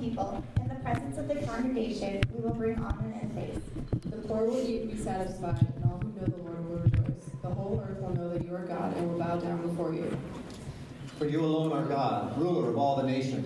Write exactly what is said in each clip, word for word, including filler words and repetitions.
people. In the presence of the congregation, we will bring honor and praise. The poor will eat and be satisfied, and all who know the Lord will rejoice. The whole earth will know that you are God and will bow down before you. For you alone are God, ruler of all the nations.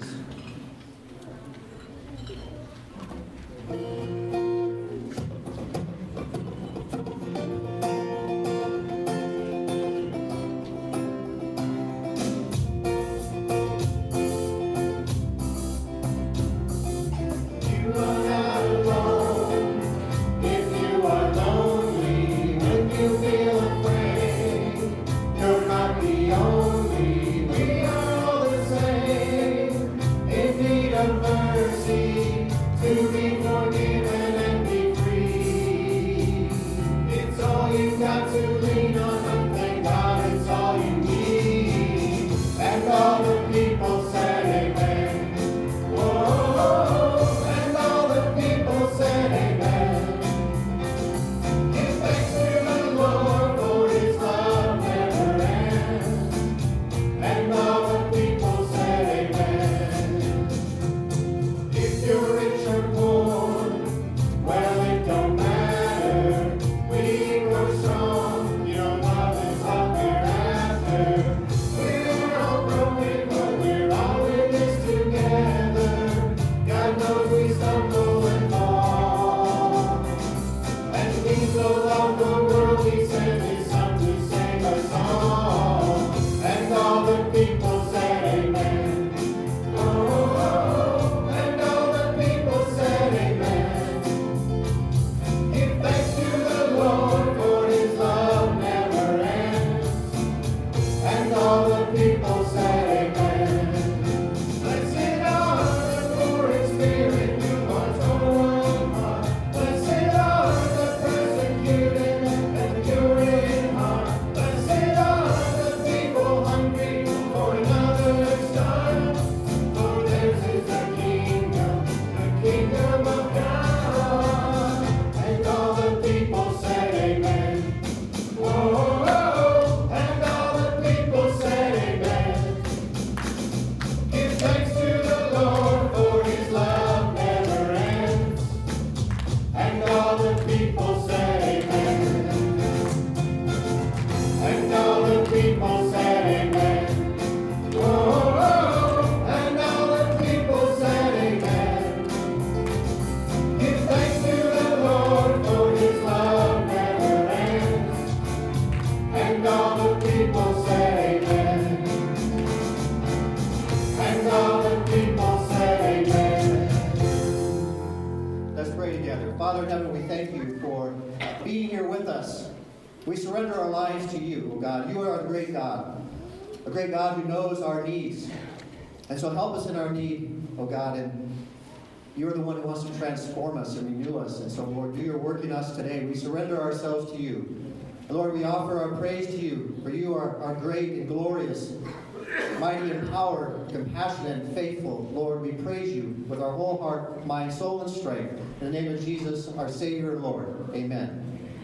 A great God who knows our needs. And so help us in our need, oh God, and you're the one who wants to transform us and renew us. And so, Lord, do your work in us today. We surrender ourselves to you. And Lord, we offer our praise to you, for you are, are great and glorious, mighty in power, compassionate and faithful. Lord, we praise you with our whole heart, mind, soul, and strength. In the name of Jesus, our Savior and Lord. Amen.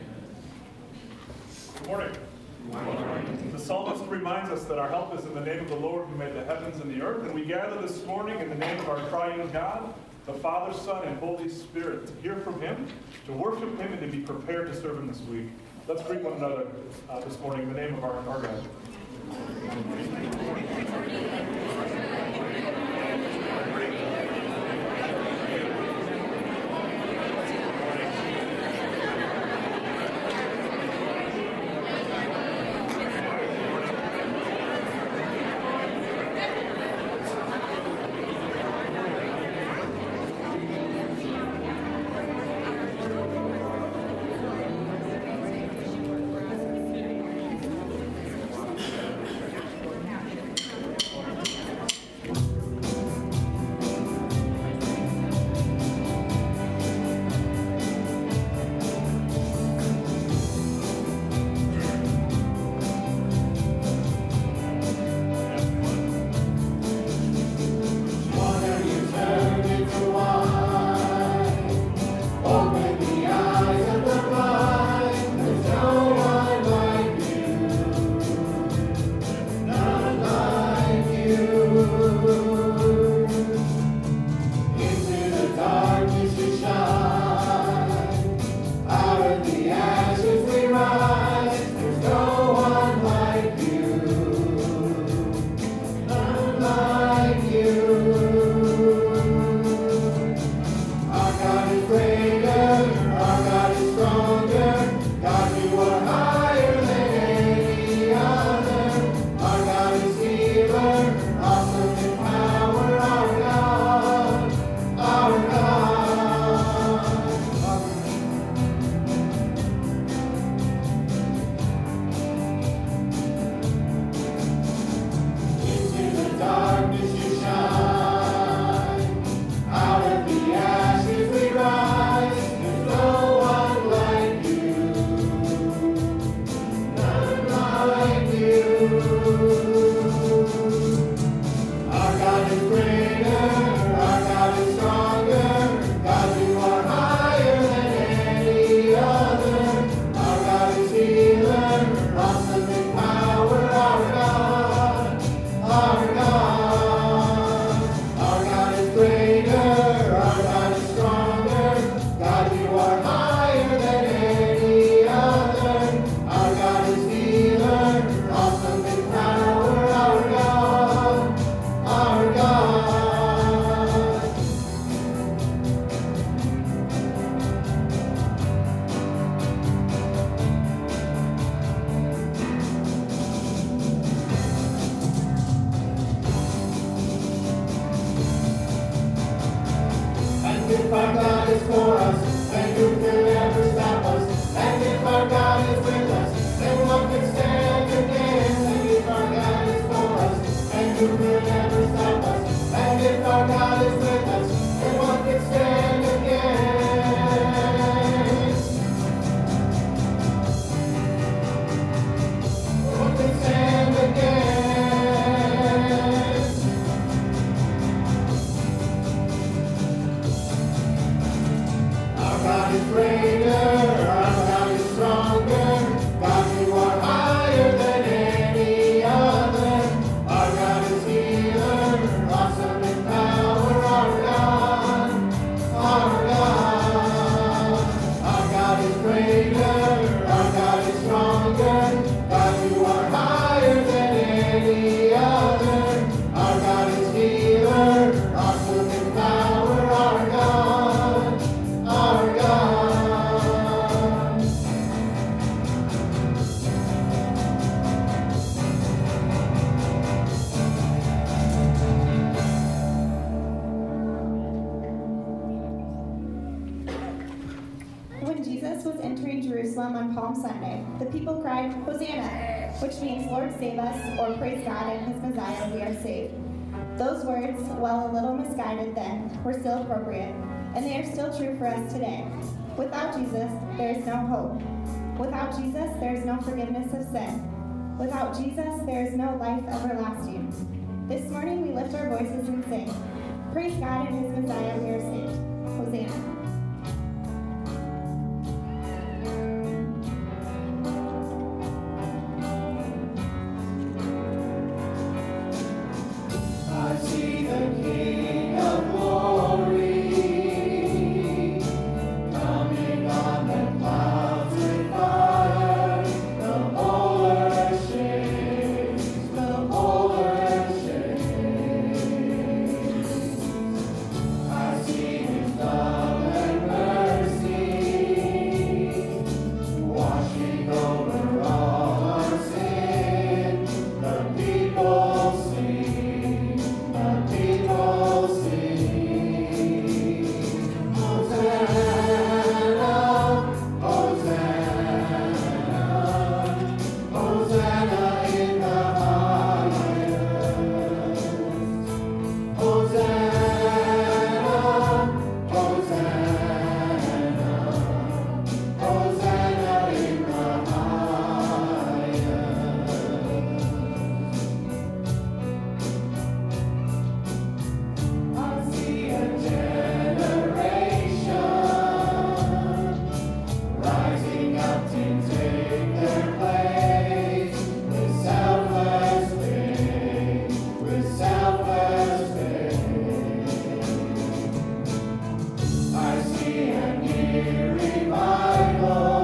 Good morning. The psalmist reminds us that our help is in the name of the Lord who made the heavens and the earth, and we gather this morning in the name of our triune God, the Father, Son, and Holy Spirit, to hear from him, to worship him, and to be prepared to serve him this week. Let's greet one another uh, this morning in the name of our, our God. if our God is for us, then who can ever stop us? And if our God is with us, then what can stand against? And if our God is for us, then who can ever stop us? And if our God is with us, then what can stand against? What can stand against? Our God is greater, our God is stronger. God, you are higher than any other. Our God is healer, awesome in power. Our God, our God. Our God is greater, our God is stronger. God, you are higher than any other. Our God is healer, awesome in power. Our God, our God. When Jesus was entering Jerusalem on Palm Sunday, the people cried, "Hosanna," which means "Lord save us," or "Praise God in his Messiah, we are saved." Those words, while a little misguided then, were still appropriate, and they are still true for us today. Without Jesus, there is no hope. Without Jesus, there is no forgiveness of sin. Without Jesus, there is no life everlasting. This morning we lift our voices and sing, "Praise God in his Messiah, we are saved." Hosanna. I see the King of Glory coming on the clouds with fire. The whole earth shakes, the whole earth shakes. I see His love and mercy washing over all our sin. The people sing. The people sing, Hosanna, Hosanna, Hosanna in the highest. Hosanna, Hosanna, Hosanna in the highest. I see a generation rising up to take their place with selfless faith, with selfless faith. I see a new revival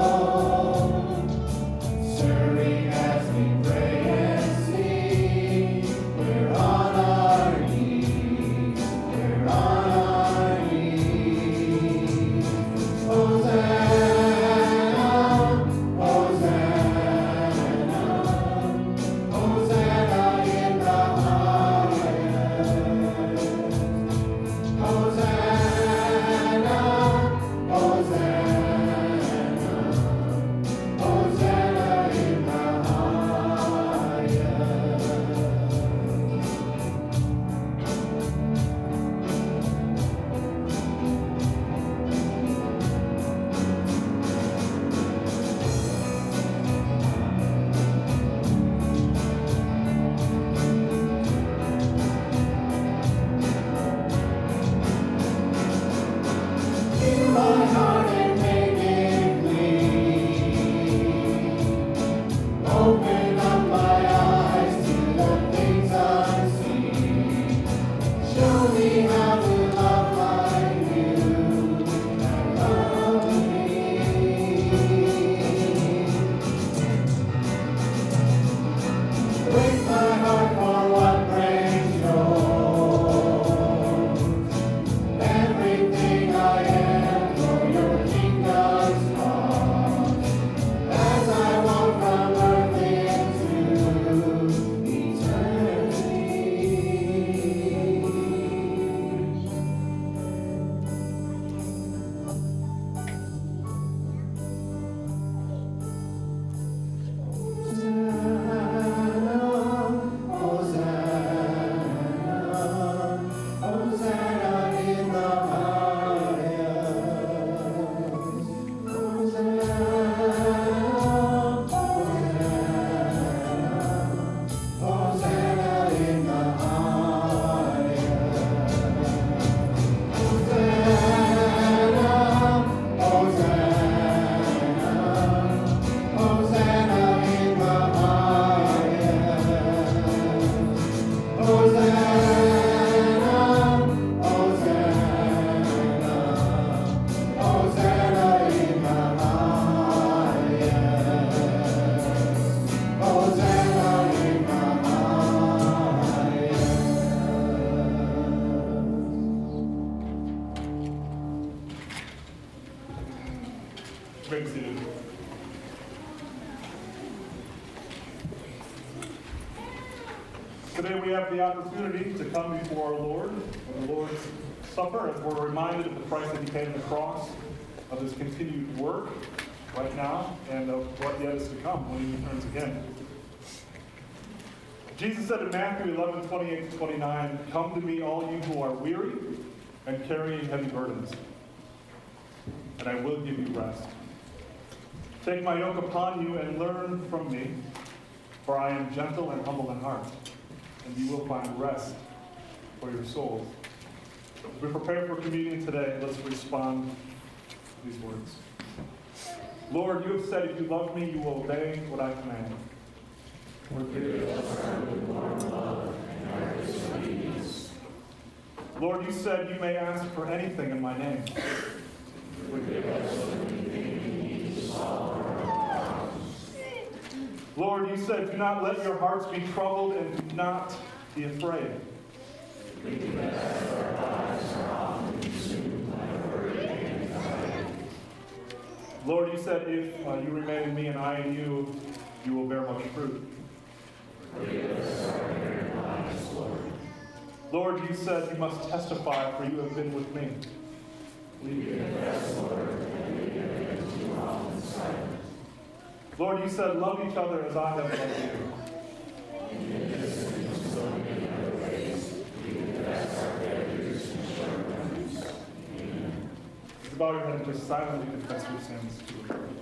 stirring as we pray and sing. We're on our knees. We're on our knees. Hosanna, Hosanna, Hosanna in the highest. Hosanna, Hosanna, Hosanna in the highest. You may be seated. Today we have the opportunity to come before our Lord in the Lord's Supper as we're reminded of the price that he paid on the cross, of his continued work right now, and of what yet is to come when he returns again. Jesus said in Matthew eleven, twenty-eight to twenty-nine, "Come to me, all you who are weary and carrying heavy burdens, and I will give you rest. Take my yoke upon you and learn from me, for I am gentle and humble in heart, and you will find rest for your souls." As we prepare for communion today, let's respond to these words. Lord, you have said if you love me, you will obey what I command. Lord, you said you may ask for anything in my name. Lord, you said, do not let your hearts be troubled and do not be afraid. Lord, you said, if uh, you remain in me and I in you, you will bear much fruit. Lord, you said you must testify, for you have been with me. Lord, you said, love each other as I have loved you. Just bow your head and just silently confess your sins to the Lord.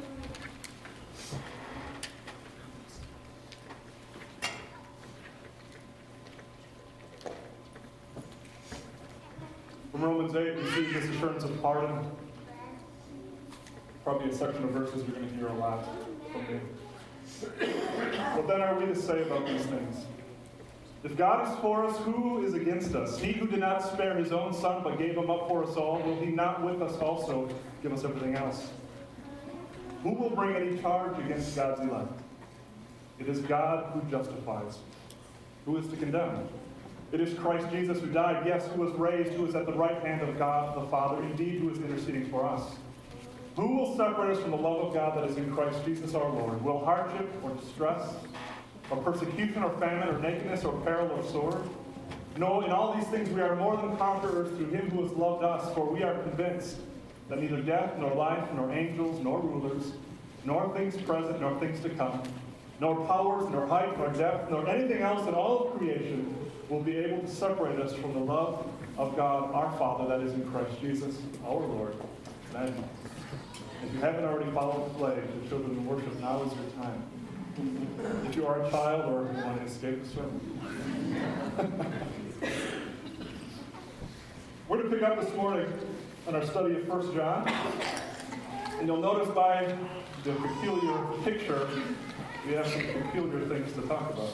From Romans eight, we see this assurance of pardon. Probably a section of verses you're going to hear a lot from me. What then are we to say about these things? If God is for us, who is against us? He who did not spare his own son, but gave him up for us all, will he not with us also give us everything else? Who will bring any charge against God's elect? It is God who justifies. Who is to condemn? It is Christ Jesus who died, yes, who was raised, who is at the right hand of God the Father, indeed who is interceding for us. Who will separate us from the love of God that is in Christ Jesus our Lord? Will hardship or distress, or persecution or famine or nakedness or peril or sword? No, in all these things we are more than conquerors through him who has loved us, for we are convinced that neither death nor life nor angels nor rulers, nor things present nor things to come, nor powers nor height nor depth nor anything else in all of creation will be able to separate us from the love of God our Father that is in Christ Jesus our Lord. Amen. If you haven't already followed the flag to children in worship, now is your time. If you are a child or want to escape the sermon. We're going to pick up this morning on our study of First John. And you'll notice by the peculiar picture, we have some peculiar things to talk about.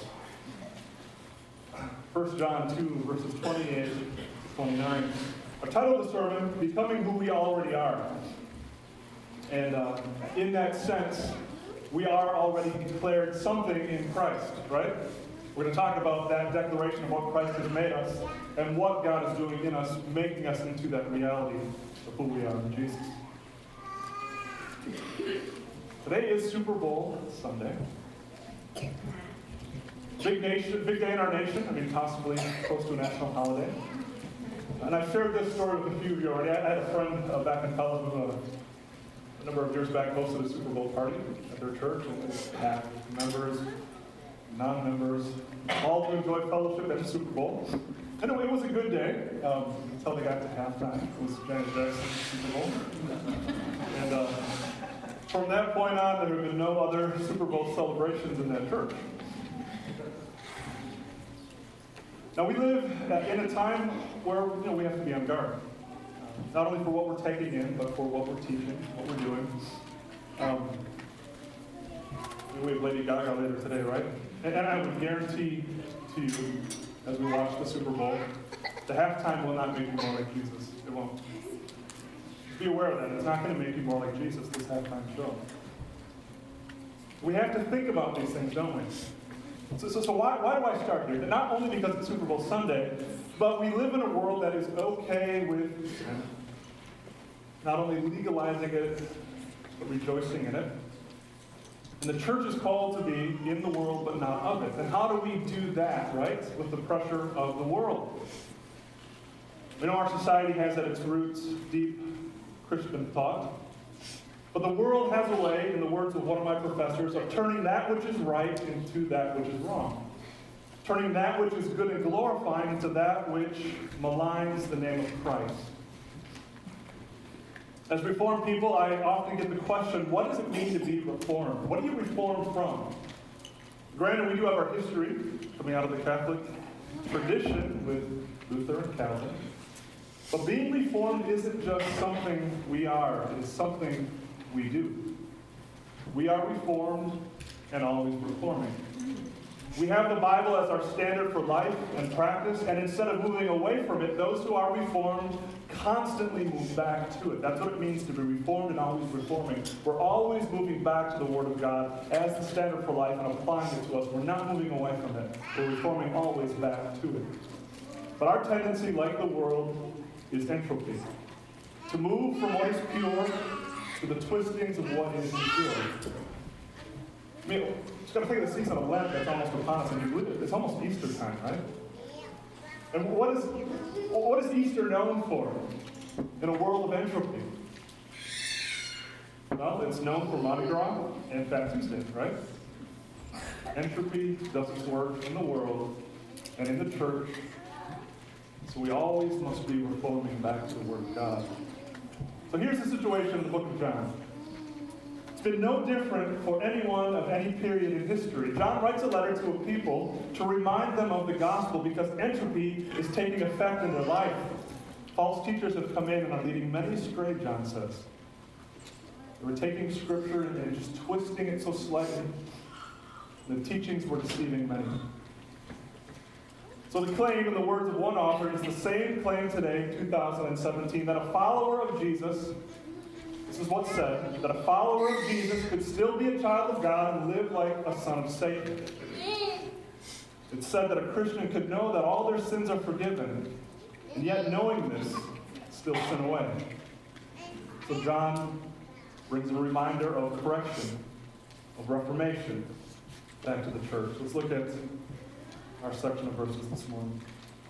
First John two, verses twenty-eight to twenty-nine. I've titled the sermon, Becoming Who We Already Are. And uh, in that sense, we are already declared something in Christ, right? We're going to talk about that declaration of what Christ has made us and what God is doing in us, making us into that reality of who we are in Jesus. Today is Super Bowl Sunday. Big nation, big day in our nation. I mean, possibly close to a national holiday. And I've shared this story with a few of you already. I had a friend uh, back in college who uh, a number of years back hosted a Super Bowl party at their church, and it had members, non-members, all to enjoy fellowship at the Super Bowl. And it was a good day um, until they got to halftime. It was Janet Jackson's Super Bowl. And uh, from that point on, there have been no other Super Bowl celebrations in that church. Now, we live in a time where you know, we have to be on guard. Not only for what we're taking in, but for what we're teaching, what we're doing. Um, we have Lady Gaga later today, right? And, and I would guarantee to you, as we watch the Super Bowl, the halftime will not make you more like Jesus. It won't. Be aware of that. It's not going to make you more like Jesus, this halftime show. We have to think about these things, don't we? So, so, so why, why do I start here? Not only because it's Super Bowl Sunday, but we live in a world that is okay with sin. Not only legalizing it, but rejoicing in it. And the church is called to be in the world, but not of it. And how do we do that, right? With the pressure of the world. We know our society has at its roots deep Christian thought. But the world has a way, in the words of one of my professors, of turning that which is right into that which is wrong. Turning that which is good and glorifying into that which maligns the name of Christ. As Reformed people, I often get the question, what does it mean to be Reformed? What do you reform from? Granted, we do have our history coming out of the Catholic tradition with Luther and Calvin. But being Reformed isn't just something we are, it is something we do. We are Reformed and always reforming. We have the Bible as our standard for life and practice, and instead of moving away from it, those who are Reformed constantly move back to it. That's what it means to be Reformed and always reforming. We're always moving back to the Word of God as the standard for life and applying it to us. We're not moving away from it. We're reforming always back to it. But our tendency, like the world, is entropy. To move from what is pure to the twistings of what is impure. I mean, just got to think of the season of Lent that's almost upon us, and you live it. It's almost Easter time, right? And what is what is Easter known for in a world of entropy? Well, it's known for Mardi Gras and Fat Tuesday, right? Entropy does its work in the world and in the church, so we always must be reforming back to the Word of God. So here's the situation in the book of John. It's been no different for anyone of any period in history. John writes a letter to a people to remind them of the gospel because entropy is taking effect in their life. False teachers have come in and are leading many astray, John says. They were taking Scripture and just twisting it so slightly. The teachings were deceiving many. So the claim, in the words of one author, is the same claim today, two thousand seventeen, that a follower of Jesus, this is what's said, that a follower of Jesus could still be a child of God and live like a son of Satan. It's said that a Christian could know that all their sins are forgiven, and yet knowing this, still sin away. So John brings a reminder of correction, of reformation, back to the church. Let's look at our section of verses this morning.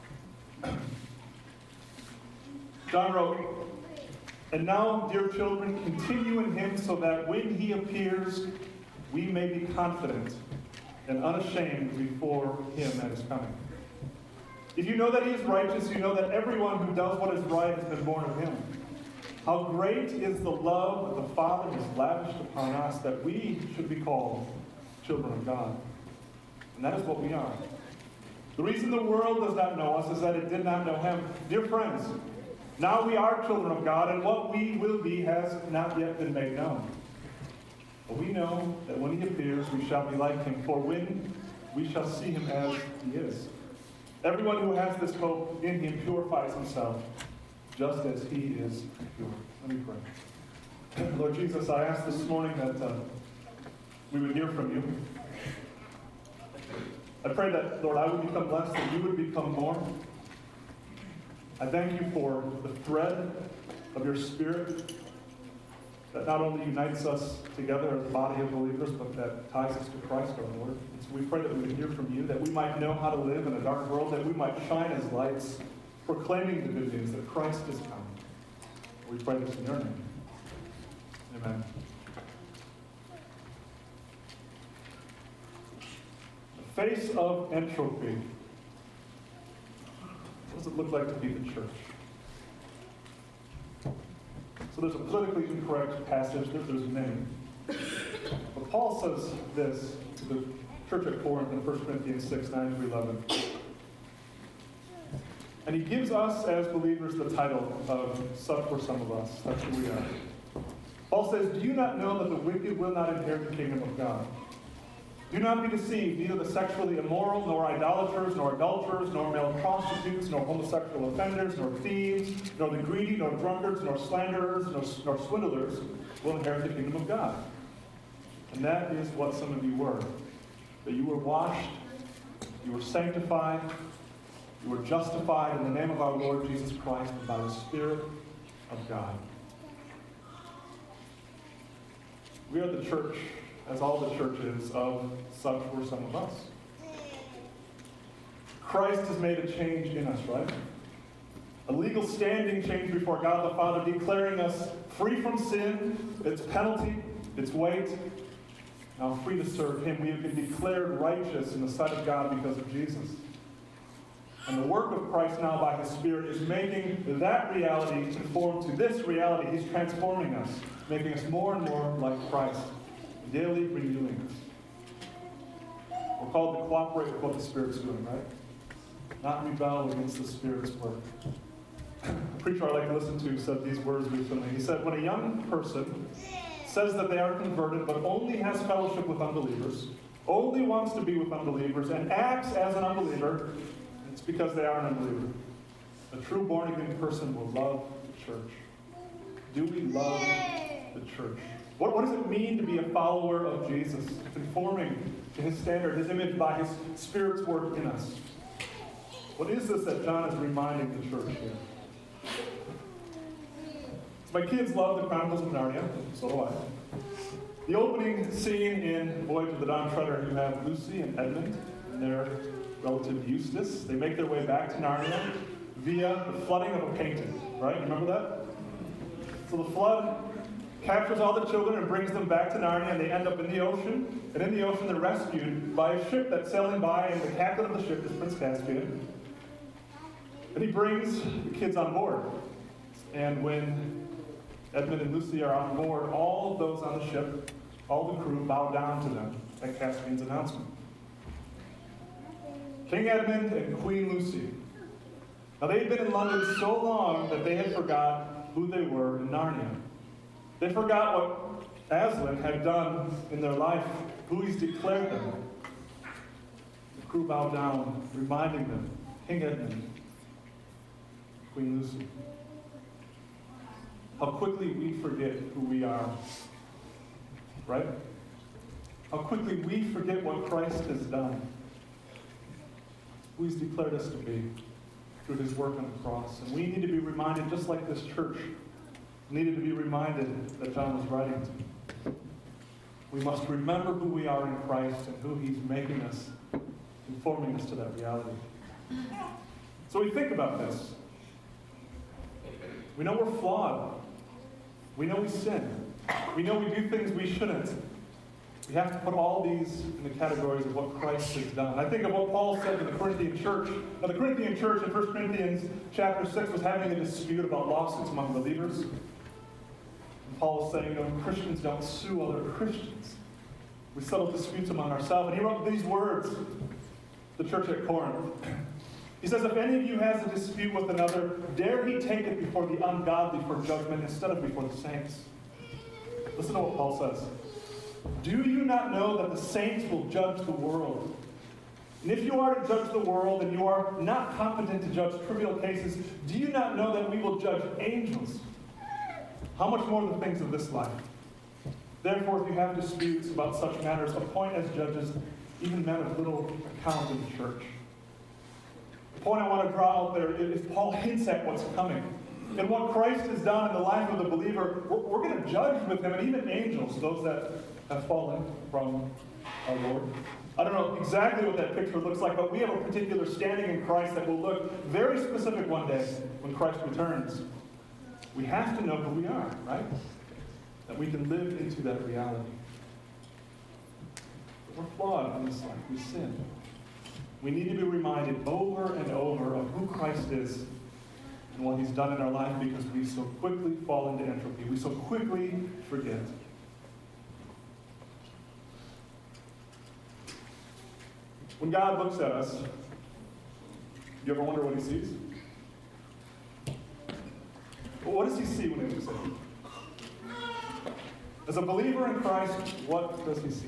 John wrote, "And now, dear children, continue in him so that when he appears, we may be confident and unashamed before him at his coming. If you know that he is righteous, you know that everyone who does what is right has been born of him. How great is the love that the Father has lavished upon us that we should be called children of God. And that is what we are. The reason the world does not know us is that it did not know him. Dear friends, now we are children of God, and what we will be has not yet been made known. But we know that when he appears, we shall be like him, for when we shall see him as he is. Everyone who has this hope in him purifies himself, just as he is pure." Let me pray. Lord Jesus, I ask this morning that uh, we would hear from you. I pray that, Lord, I would become less, that you would become more. I thank you for the thread of your Spirit that not only unites us together as a body of believers, but that ties us to Christ our Lord. And so we pray that we would hear from you, that we might know how to live in a dark world, that we might shine as lights, proclaiming the good news that Christ is come. We pray this in your name. Amen. The face of entropy. What does it look like to be the church? So there's a politically incorrect passage. There, there's many. But Paul says this to the church at Corinth in First Corinthians six, nine through eleven. And he gives us as believers the title of "Such were some of us." That's who we are. Paul says, "Do you not know that the wicked will not inherit the kingdom of God? Do not be deceived, neither the sexually immoral, nor idolaters, nor adulterers, nor male prostitutes, nor homosexual offenders, nor thieves, nor the greedy, nor drunkards, nor slanderers, nor, nor swindlers will inherit the kingdom of God." And that is what some of you were. That you were washed, you were sanctified, you were justified in the name of our Lord Jesus Christ and by the Spirit of God. We are the church, as all the churches of such were some of us. Christ has made a change in us, right? A legal standing change before God the Father, declaring us free from sin, its penalty, its weight. Now free to serve Him. We have been declared righteous in the sight of God because of Jesus. And the work of Christ now by His Spirit is making that reality conform to this reality. He's transforming us, making us more and more like Christ, daily renewing us. We're called to cooperate with what the Spirit's doing, right? Not rebel against the Spirit's work. A preacher I like to listen to said these words recently. He said, when a young person says that they are converted but only has fellowship with unbelievers, only wants to be with unbelievers, and acts as an unbeliever, it's because they are an unbeliever. A true born-again person will love the church. Do we love the church? What, what does it mean to be a follower of Jesus, conforming to His standard, His image by His Spirit's work in us? What is this that John is reminding the church here? My kids love the Chronicles of Narnia, so do I. The opening scene in Voyage of the Dawn Treader, you have Lucy and Edmund and their relative Eustace. They make their way back to Narnia via the flooding of a painting, right? Remember that? So the flood captures all the children and brings them back to Narnia, and they end up in the ocean. And in the ocean, they're rescued by a ship that's sailing by, and the captain of the ship is Prince Caspian. And he brings the kids on board. And when Edmund and Lucy are on board, all of those on the ship, all the crew, bow down to them at Caspian's announcement. King Edmund and Queen Lucy. Now, they had been in London so long that they had forgot who they were in Narnia. They forgot what Aslan had done in their life, who he's declared them. The crew bowed down, reminding them, King Edmund, Queen Lucy. How quickly we forget who we are, right? How quickly we forget what Christ has done, who He's declared us to be through His work on the cross. And we need to be reminded, just like this church needed to be reminded that John was writing to. We must remember who we are in Christ and who He's making us, conforming us to that reality. So we think about this. We know we're flawed. We know we sin. We know we do things we shouldn't. We have to put all these in the categories of what Christ has done. I think of what Paul said to the Corinthian church. Now, the Corinthian church in First Corinthians chapter six was having a dispute about lawsuits among believers. And Paul was saying, you know, Christians don't sue other Christians. We settle disputes among ourselves. And he wrote these words to the church at Corinth. He says, if any of you has a dispute with another, dare he take it before the ungodly for judgment instead of before the saints. Listen to what Paul says. Do you not know that the saints will judge the world? And if you are to judge the world and you are not competent to judge trivial cases, do you not know that we will judge angels? How much more the things of this life? Therefore, if you have disputes about such matters, appoint as judges even men of little account in the church. The point I want to draw out there is Paul hints at what's coming. And what Christ has done in the life of the believer, we're, we're going to judge with Him, and even angels, those that have fallen from our Lord. I don't know exactly what that picture looks like, but we have a particular standing in Christ that will look very specific one day when Christ returns. We have to know who we are, right? That we can live into that reality. But we're flawed in this life. We sin. We need to be reminded over and over of who Christ is and what He's done in our life, because we so quickly fall into entropy. We so quickly forget. When God looks at us, do you ever wonder what He sees? Well, what does He see when He looks at you? As a believer in Christ, what does He see?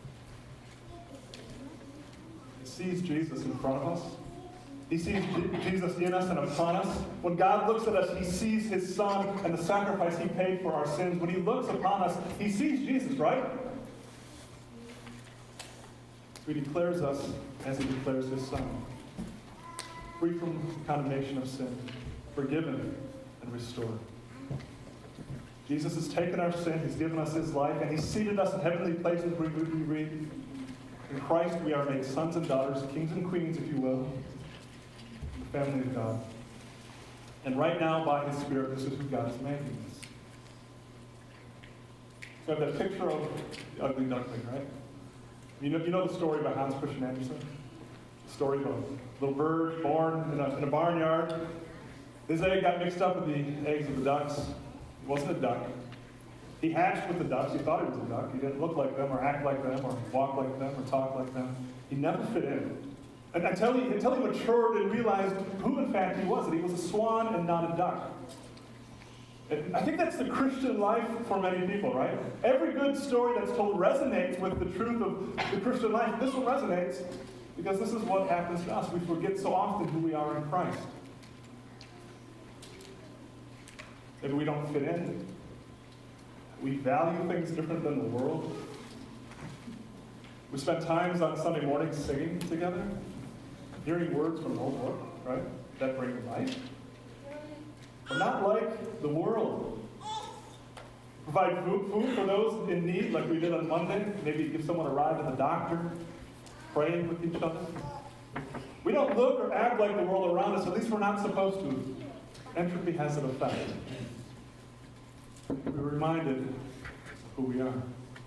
Sees Jesus in front of us. He sees Jesus in us and upon us. When God looks at us, He sees His Son and the sacrifice He paid for our sins. When He looks upon us, He sees Jesus, right? He declares us as He declares His Son. Free from condemnation of sin, forgiven and restored. Jesus has taken our sin, he's given us his life, and he's seated us in heavenly places where we read. In Christ we are made sons and daughters, kings and queens, if you will, the family of God. And right now, by his Spirit, this is who God is making us. So I have that picture of the ugly duckling, right? You know, you know the story about Hans Christian Andersen? The story of a little bird born in a, in a barnyard. His egg got mixed up with the eggs of the ducks. He wasn't a duck. He hatched with the ducks. He thought he was a duck. He didn't look like them or act like them or walk like them or talk like them. He never fit in. And until he, until he matured and realized who in fact he was, that he was a swan and not a duck. And I think that's the Christian life for many people, right? Every good story that's told resonates with the truth of the Christian life. This one resonates because this is what happens to us. We forget so often who we are in Christ. Maybe we don't fit in. We value things different than the world. We spend times on Sunday mornings singing together, hearing words from the whole book, right? That bring life. We're not like the world. Provide food, food for those in need, like we did on Monday. Maybe give someone a ride to the doctor. Praying with each other. We don't look or act like the world around us. At least we're not supposed to. Entropy has an effect. We're reminded of who we are.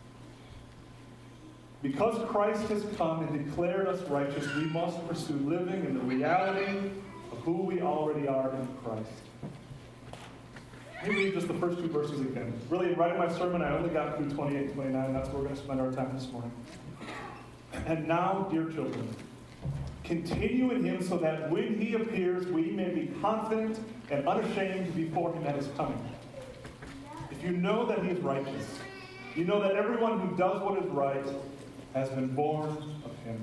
Because Christ has come and declared us righteous, we must pursue living in the reality of who we already are in Christ. Let me read just the first two verses again. Really, right in my sermon, I only got through twenty-eight and twenty-nine. That's where we're going to spend our time this morning. And now, dear children, continue in him so that when he appears, we may be confident and unashamed before him at his coming. If you know that he is righteous, you know that everyone who does what is right has been born of him.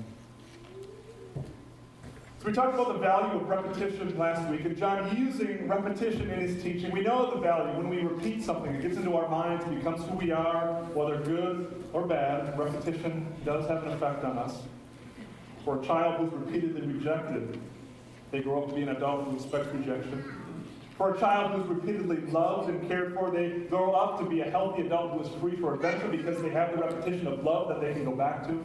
So we talked about the value of repetition last week, and John using repetition in his teaching. We know the value. When we repeat something, it gets into our minds, it becomes who we are, whether good or bad. Repetition does have an effect on us. For a child who's repeatedly rejected, they grow up to be an adult who expects rejection. For a child who's repeatedly loved and cared for, they grow up to be a healthy adult who is free for adventure because they have the repetition of love that they can go back to.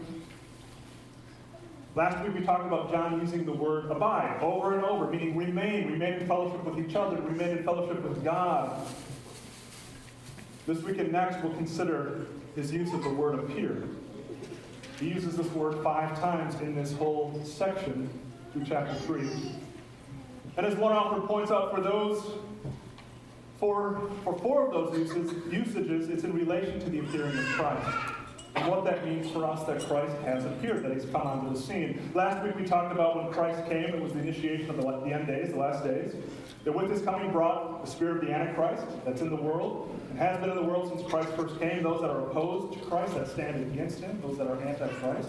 Last week we talked about John using the word abide over and over, meaning remain, remain in fellowship with each other, remain in fellowship with God. This week and next we'll consider his use of the word appear. He uses this word five times in this whole section through chapter three. And as one author points out, for those, for, for four of those uses, usages, it's in relation to the appearing of Christ. And what that means for us that Christ has appeared, that he's come onto the scene. Last week we talked about when Christ came, it was the initiation of the, the end days, the last days. That with his coming brought the spirit of the Antichrist that's in the world, and has been in the world since Christ first came. Those that are opposed to Christ, that stand against him, those that are anti-Christ.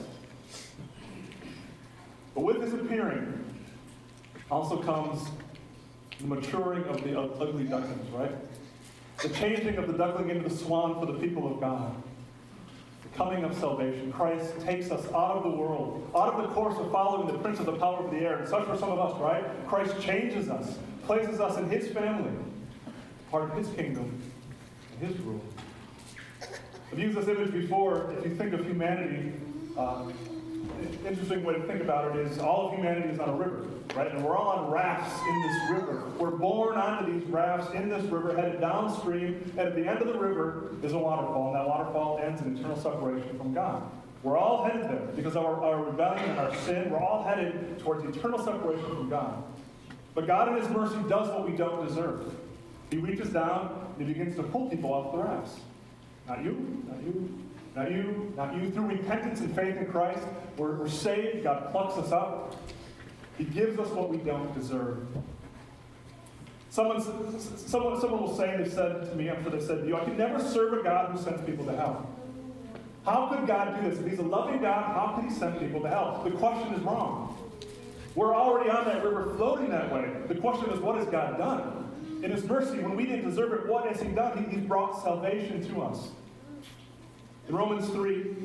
But with his appearing also comes the maturing of the ugly ducklings, right? The changing of the duckling into the swan for the people of God. Coming of salvation. Christ takes us out of the world, out of the course of following the prince of the power of the air. And such for some of us, right? Christ changes us, places us in his family, part of his kingdom, and his rule. I've used this image before. If you think of humanity, uh, an interesting way to think about it is all of humanity is on a river, right? And we're all on rafts in this river. We're born onto these rafts in this river, headed downstream, and at the end of the river is a waterfall, and that waterfall ends in eternal separation from God. We're all headed there because of our, our rebellion and our sin. We're all headed towards eternal separation from God. But God in his mercy does what we don't deserve. He reaches down and he begins to pull people off the rafts. Not you, not you, not you, not you. Through repentance and faith in Christ, we're, we're saved. God plucks us up. He gives us what we don't deserve. Someone, someone, someone will say, they said to me, I'm sure they said to you, I can never serve a God who sends people to hell. How could God do this? If he's a loving God, how could he send people to hell? The question is wrong. We're already on that river floating that way. The question is, what has God done? In his mercy, when we didn't deserve it, what has he done? He, he's brought salvation to us. In Romans three,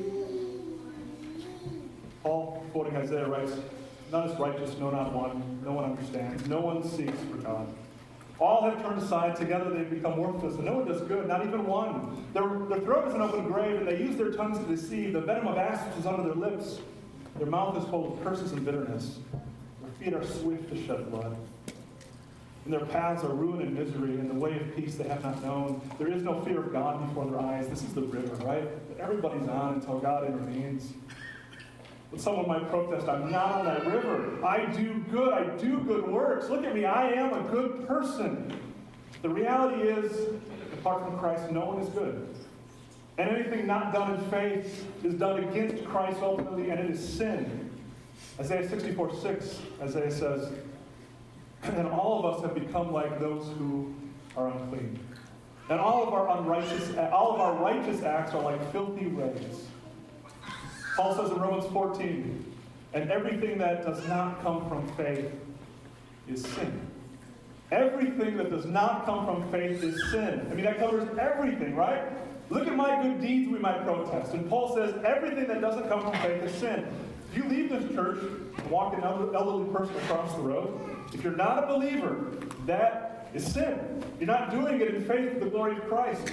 Paul, quoting Isaiah, writes, none is righteous, no, not one. No one understands. No one seeks for God. All have turned aside. Together they've become worthless, and no one does good, not even one. Their, their throat is an open grave, and they use their tongues to deceive. The venom of asps is under their lips. Their mouth is full of curses and bitterness. Their feet are swift to shed blood. And their paths are ruin and misery, and the way of peace they have not known. There is no fear of God before their eyes. This is the river, right? That everybody's on until God intervenes. But someone might protest, I'm not on that river. I do good. I do good works. Look at me. I am a good person. The reality is, apart from Christ, no one is good. And anything not done in faith is done against Christ ultimately, and it is sin. Isaiah sixty-four six, Isaiah says, and all of us have become like those who are unclean. And all of our unrighteous, all of our righteous acts are like filthy rags. Paul says in Romans fourteen, and everything that does not come from faith is sin. Everything that does not come from faith is sin. I mean, that covers everything, right? Look at my good deeds, we might protest. And Paul says everything that doesn't come from faith is sin. If you leave this church and walk an elderly person across the road, if you're not a believer, that is sin. You're not doing it in faith to the glory of Christ.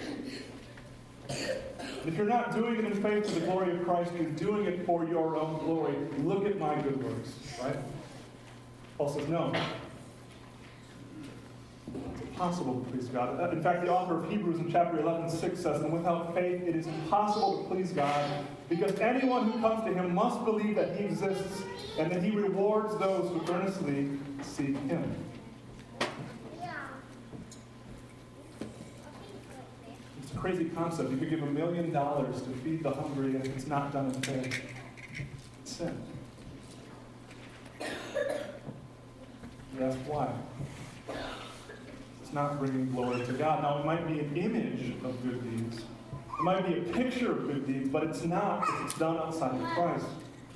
And if you're not doing it in faith to the glory of Christ, you're doing it for your own glory. Look at my good works, right? Paul says, no. It's impossible to please God. In fact, the author of Hebrews in chapter eleven, six says, and without faith it is impossible to please God, because anyone who comes to him must believe that he exists and that he rewards those who earnestly seek him. It's a crazy concept. You could give a million dollars to feed the hungry, and if it's not done in faith, it's sin. You ask why? It's not bringing glory to God. Now, it might be an image of good deeds. It might be a picture of good deeds, but it's not if it's done outside of Christ.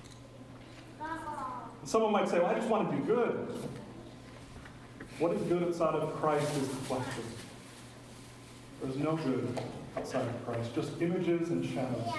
Someone might say, well, I just want to do good. What is good outside of Christ is the question. There's no good outside of Christ, just images and shadows.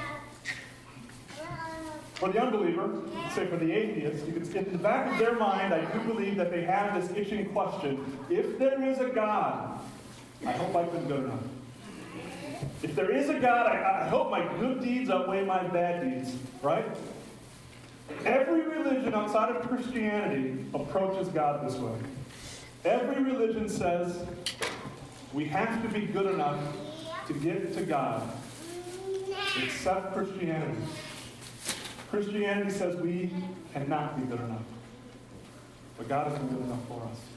For the unbeliever, say for the atheist, you could, in the back of their mind, I do believe that they have this itching question. If there is a God, I hope I've been good enough. If there is a God, I, I hope my good deeds outweigh my bad deeds, right? Every religion outside of Christianity approaches God this way. Every religion says we have to be good enough to get to God, except Christianity. Christianity says we cannot be good enough. But God has been good enough for us.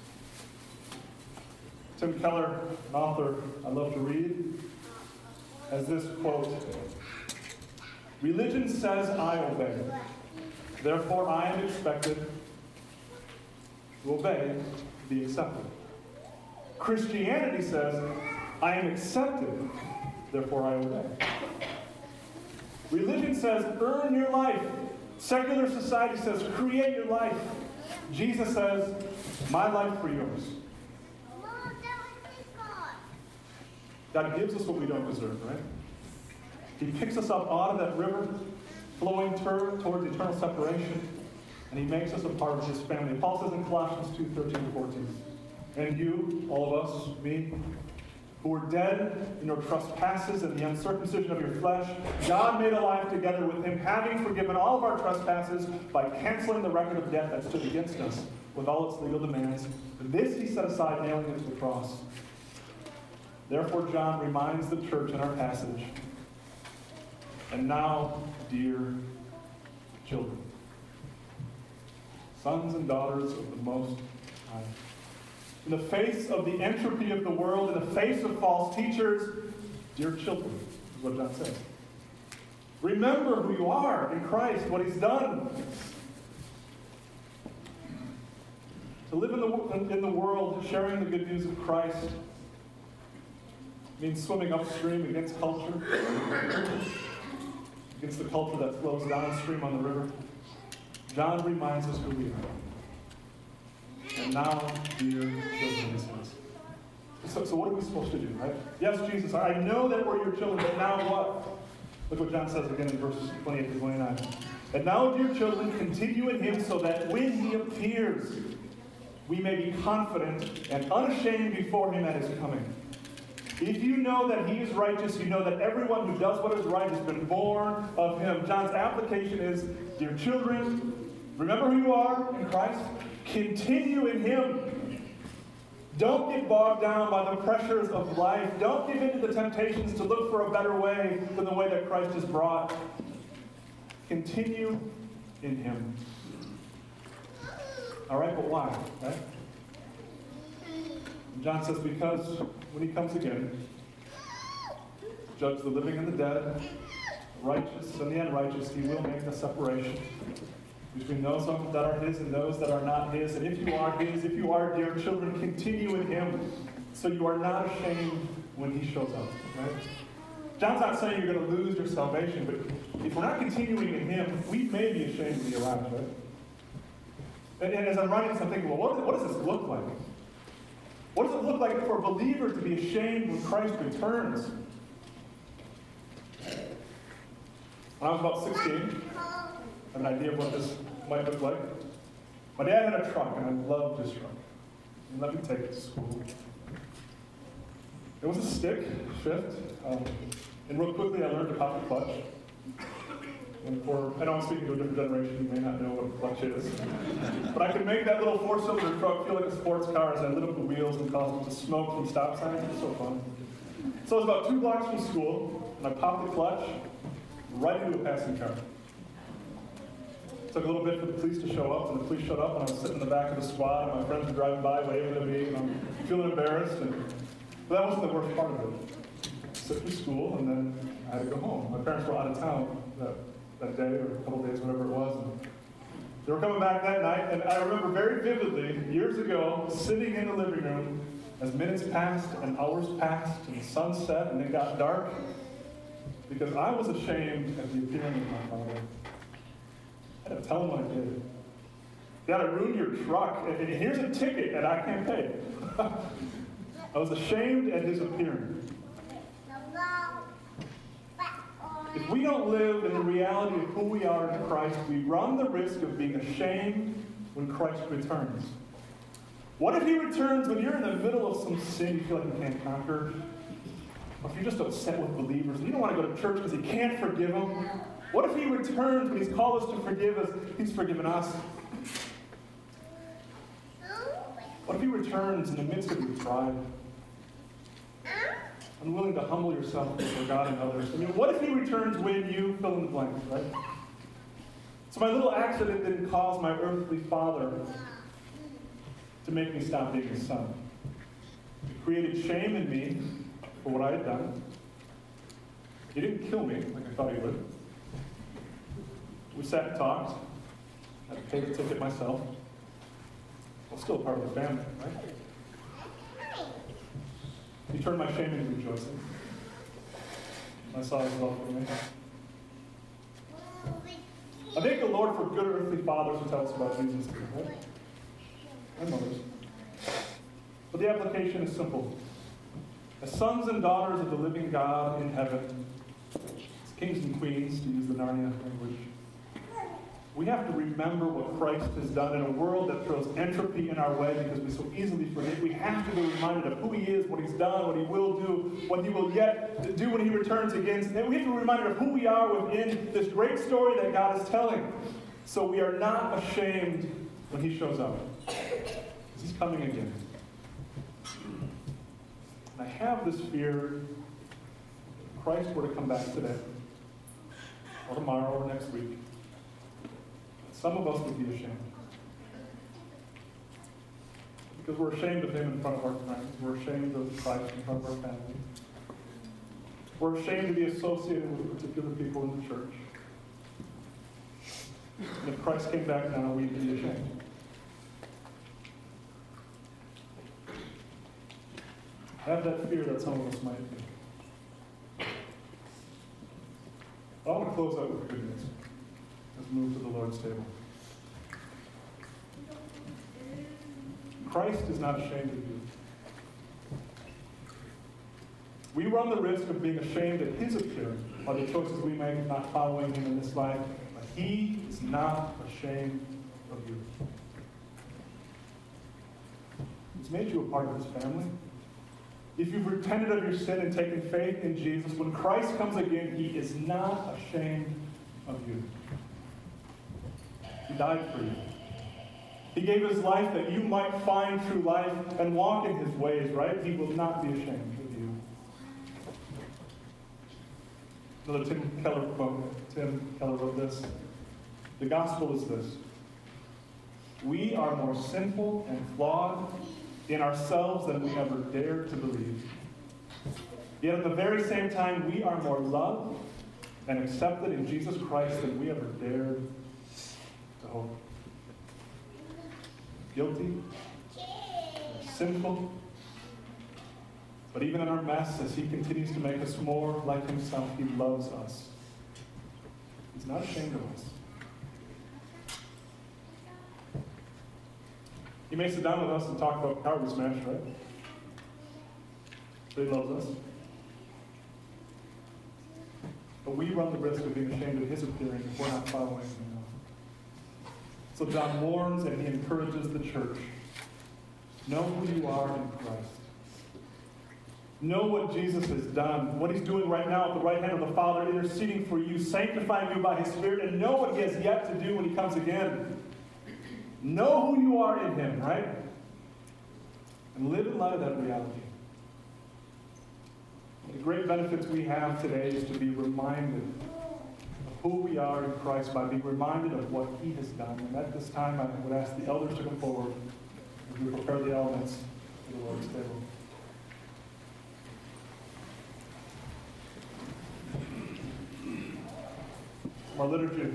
Tim Keller, an author I love to read, has this quote, religion says I obey. Therefore I am expected to obey, to be accepted. Christianity says I am accepted, therefore I obey. Religion says, earn your life. Secular society says, create your life. Jesus says, my life for yours. God gives us what we don't deserve, right? He picks us up out of that river, flowing ter- towards eternal separation, and he makes us a part of his family. Paul says in Colossians two, thirteen and fourteen, and you, all of us, me, who were dead in your trespasses and the uncircumcision of your flesh, God made alive together with him, having forgiven all of our trespasses by canceling the record of debt that stood against us with all its legal demands. This he set aside, nailing it to the cross. Therefore, John reminds the church in our passage, and now, dear children, sons and daughters of the Most High, in the face of the entropy of the world, in the face of false teachers, dear children, is what John says. Remember who you are in Christ, what he's done. To live in the, in the world, sharing the good news of Christ, means swimming upstream against culture, against the culture that flows downstream on the river. John reminds us who we are. And now, dear children, he says. So, so what are we supposed to do, right? Yes, Jesus, I know that we're your children, but now what? Look what John says again in verses twenty-eight to twenty-nine. And now, dear children, continue in him so that when he appears, we may be confident and unashamed before him at his coming. If you know that he is righteous, you know that everyone who does what is right has been born of him. John's application is, dear children, remember who you are in Christ. Continue in him. Don't get bogged down by the pressures of life. Don't give in to the temptations to look for a better way than the way that Christ has brought. Continue in him. All right, but why? Right? John says, because when he comes again, judge the living and the dead, righteous and the unrighteous, he will make the separation between those that are his and those that are not his. And if you are his, if you are dear children, continue in him so you are not ashamed when he shows up. Right? John's not saying you're going to lose your salvation, but if we're not continuing in him, we may be ashamed when he arrives, right? And, and as I'm writing this, I'm thinking, well, what, what does this look like? What does it look like for a believer to be ashamed when Christ returns? When I was about sixteen, I have an idea of what this might look like. My dad had a truck, and I loved his truck. He let me take it to school. It was a stick shift, um, and real quickly I learned to pop the clutch. And for, I know I'm speaking to a different generation, you may not know what a clutch is. But I could make that little four-cylinder truck feel like a sports car as I lit up the wheels and caused it to smoke from stop signs. It was so fun. So it was about two blocks from school, and I popped the clutch right into a passing car. It took a little bit for the police to show up, and the police showed up, and I was sitting in the back of the squad, and my friends were driving by, waving at me, and I'm feeling embarrassed. And, but that wasn't the worst part of it. I sit through school, and then I had to go home. My parents were out of town that, that day, or a couple days, whatever it was. And they were coming back that night, and I remember very vividly, years ago, sitting in the living room, as minutes passed, and hours passed, and the sun set, and it got dark, because I was ashamed at the appearance of my father. I had to tell him what I did. Dad, I ruined your truck, and here's a ticket, and I can't pay it. I was ashamed at his appearance. If we don't live in the reality of who we are in Christ, we run the risk of being ashamed when Christ returns. What if he returns when you're in the middle of some sin you feel like you can't conquer? Or if you're just upset with believers and you don't want to go to church because you can't forgive them? What if he returns when he's called us to forgive us? He's forgiven us. What if he returns in the midst of your pride? Unwilling to humble yourself before God and others. I mean, what if he returns when you fill in the blank, right? So my little accident didn't cause my earthly father to make me stop being his son. It created shame in me for what I had done. He didn't kill me like I thought he would. We sat and talked. I had to pay the ticket myself. Well, still part of the family, right? He turned my shame into rejoicing. I saw his love for me. I thank the Lord for good earthly fathers who tell us about Jesus too, right? And mothers. But the application is simple. As sons and daughters of the living God in heaven, as kings and queens, to use the Narnia language, we have to remember what Christ has done in a world that throws entropy in our way because we so easily forget. We have to be reminded of who he is, what he's done, what he will do, what he will yet do when he returns again. And we have to be reminded of who we are within this great story that God is telling. So we are not ashamed when he shows up. He's coming again. I have this fear if Christ were to come back today, or tomorrow, or next week. Some of us would be ashamed. Because we're ashamed of him in front of our friends. We're ashamed of Christ in front of our family. We're ashamed to be associated with particular people in the church. And if Christ came back now, we'd be ashamed. I have that fear that some of us might be. I want to close out with good news. Let's move to the Lord's table. Christ is not ashamed of you. We run the risk of being ashamed at his appearing by the choices we make not following him in this life, but he is not ashamed of you. made you a part of his family. If you've repented of your sin and taken faith in Jesus, when Christ comes again, he is not ashamed of you. He died for you. He gave his life that you might find true life and walk in his ways, right? He will not be ashamed of you. Another Tim Keller quote. Tim Keller wrote this. The gospel is this. We are more sinful and flawed in ourselves than we ever dared to believe. Yet at the very same time, we are more loved and accepted in Jesus Christ than we ever dared to hope. Guilty, sinful, but even in our mess, as he continues to make us more like himself, he loves us. He's not ashamed of us. He may sit down with us and talk about Calvary Smash, right? But he loves us. But we run the risk of being ashamed of his appearing if we're not following him. So John warns and he encourages the church. Know who you are in Christ. Know what Jesus has done, what he's doing right now at the right hand of the Father, interceding for you, sanctifying you by his Spirit, and know what he has yet to do when he comes again. Know who you are in him, right? And live in light of that reality. The great benefits we have today is to be reminded who we are in Christ by being reminded of what he has done. And at this time, I would ask the elders to come forward as we prepare the elements for the Lord's table. Our liturgy.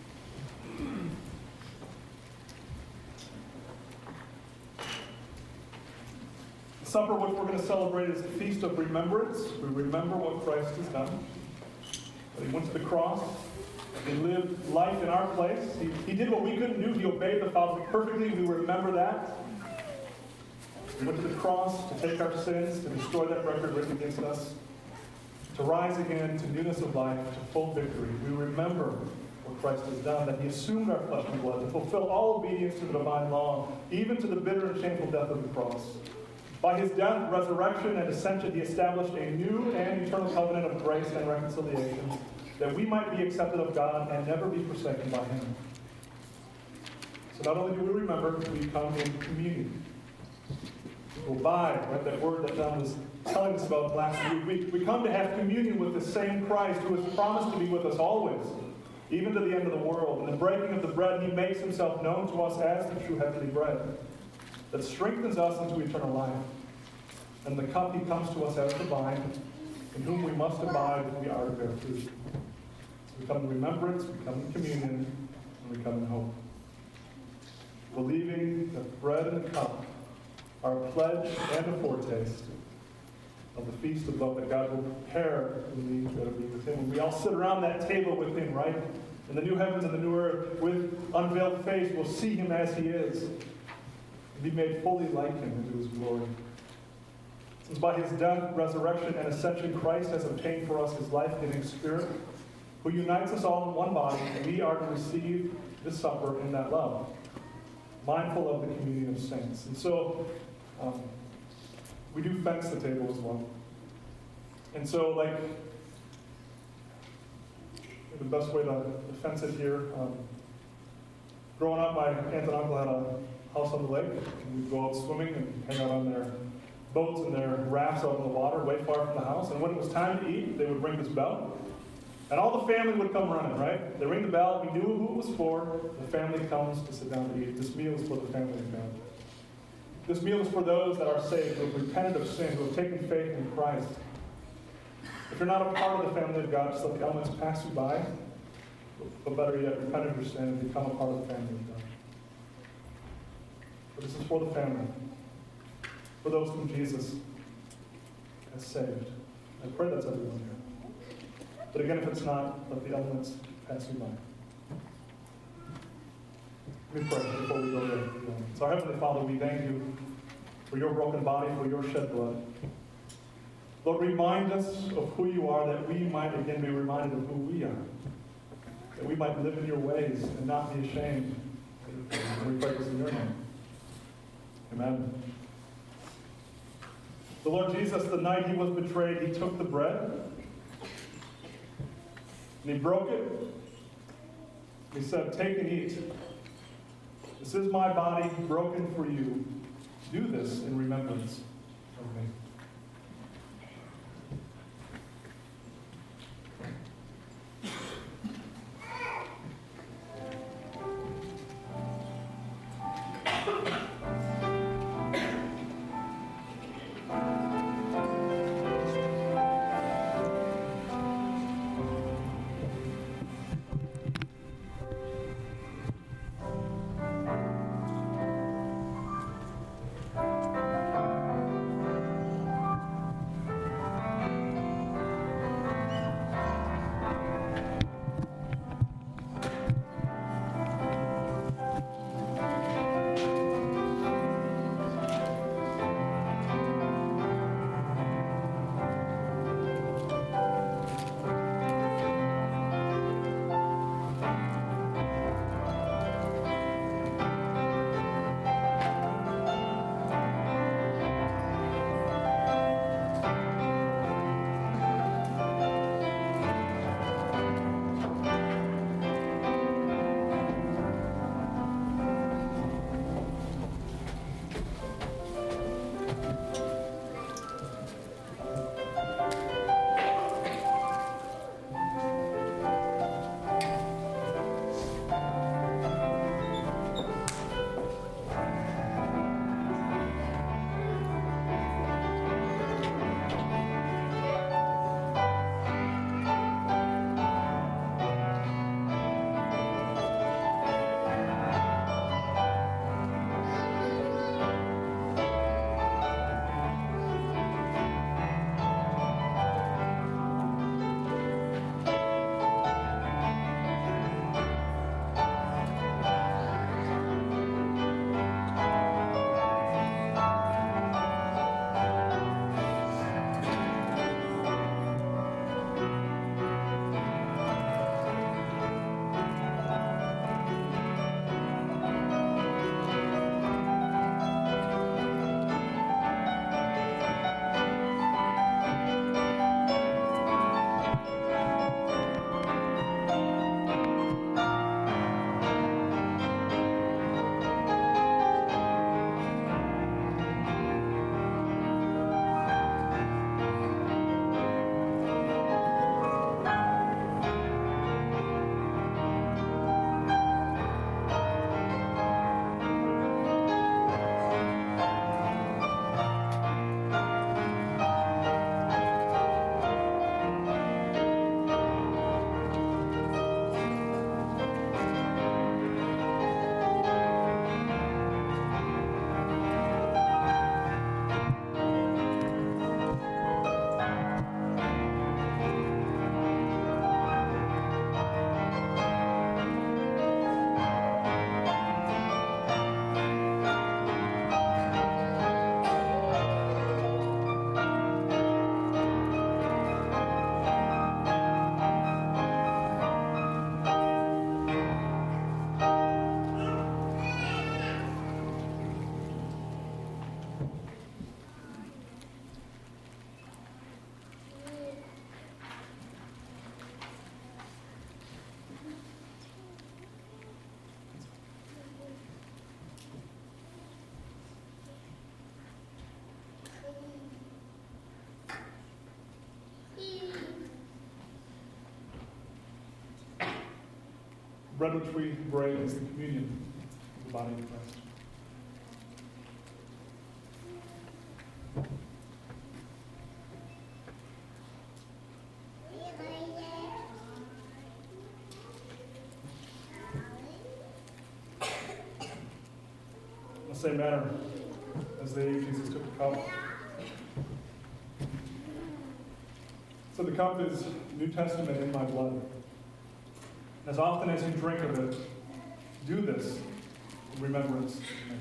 The supper, which we're going to celebrate, is the Feast of Remembrance. We remember what Christ has done. He went to the cross. He lived life in our place. He, he did what we couldn't do. He obeyed the Father perfectly. We remember that. He went to the cross to take our sins, to destroy that record written against us, to rise again to newness of life, to full victory. We remember what Christ has done, that he assumed our flesh and blood to fulfill all obedience to the divine law, even to the bitter and shameful death of the cross. By his death, resurrection, and ascension, he established a new and eternal covenant of grace and reconciliation, that we might be accepted of God and never be forsaken by him. So not only do we remember, we come in communion. We'll abide, right? That word that John was telling us about last week. We, we come to have communion with the same Christ who has promised to be with us always, even to the end of the world. In the breaking of the bread, he makes himself known to us as the true heavenly bread that strengthens us into eternal life. And the cup, he comes to us as the vine, in whom we must abide if we are to bear fruit. So we come in remembrance, we come in communion, and we come in hope. Believing that bread and the cup are a pledge and a foretaste of the feast of love that God will prepare when we go to be with him. And we all sit around that table with him, right? In the new heavens and the new earth, with unveiled face, we'll see him as he is, and be made fully like him into his glory. Since by his death, resurrection, and ascension, Christ has obtained for us his life-giving Spirit, who unites us all in one body, and we are to receive this supper in that love, mindful of the communion of saints. And so, um, we do fence the table as well. And so, like, the best way to fence it here, um, growing up, my aunt and uncle had a house on the lake, and we'd go out swimming and hang out on their boats and their rafts out in the water, way far from the house. And when it was time to eat, they would ring this bell. And all the family would come running, right? They ring the bell, we knew who it was for. The family comes to sit down to eat. This meal is for the family of God. This meal is for those that are saved, who have repented of sin, who have taken faith in Christ. If you're not a part of the family of God, just let the elements pass you by. But better yet, repent of your sin and become a part of the family of God. But this is for the family. For those whom Jesus has saved. I pray that's everyone here. But again, if it's not, let the elements pass you by. Let me pray before we go there. So, our Heavenly Father, we thank you for your broken body, for your shed blood. Lord, remind us of who you are, that we might again be reminded of who we are. That we might live in your ways and not be ashamed. And we pray this in your name. Amen. The Lord Jesus, the night he was betrayed, he took the bread, and he broke it. He said, "Take and eat. This is my body broken for you. Do this in remembrance of me." bread which we break is the communion of the body of Christ. In the same manner as they ate, Jesus took the cup. So the cup is New Testament in my blood. As often as you drink of it, do this in remembrance of me.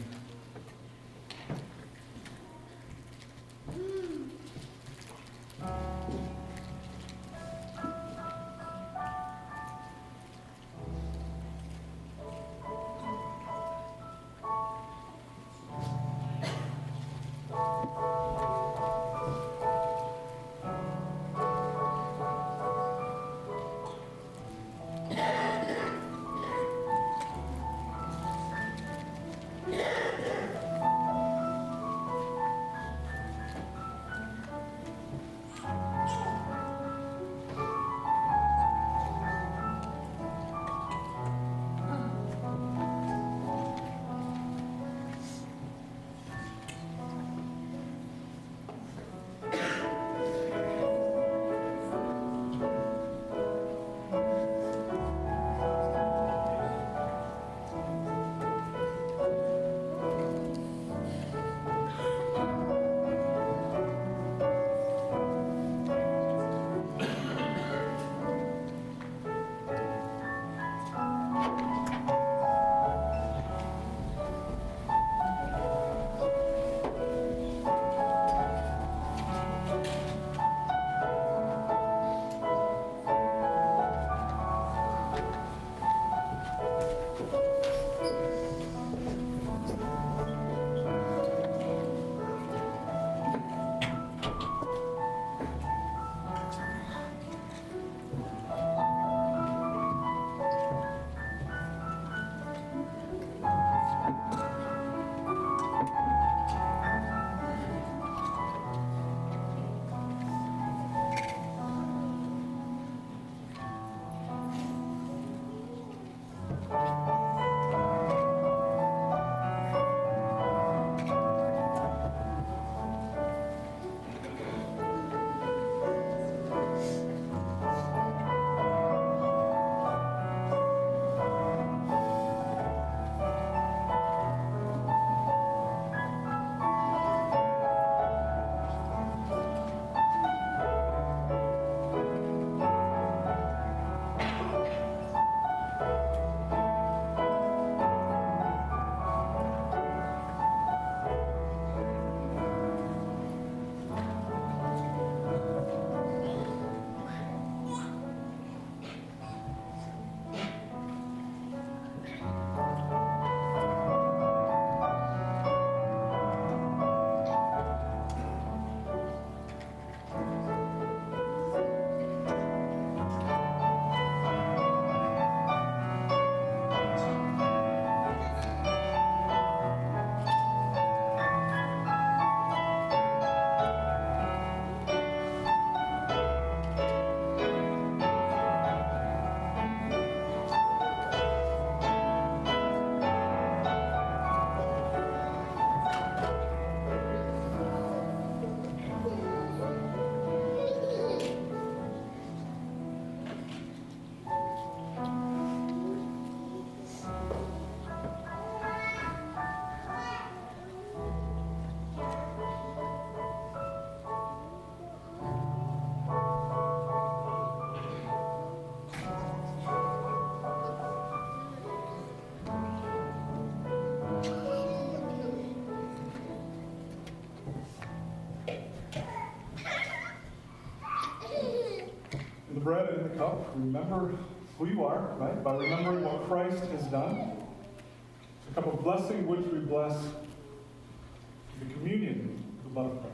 the bread and the cup, remember who you are, right? By remembering what Christ has done. The cup of blessing which we bless, the communion, the blood of Christ.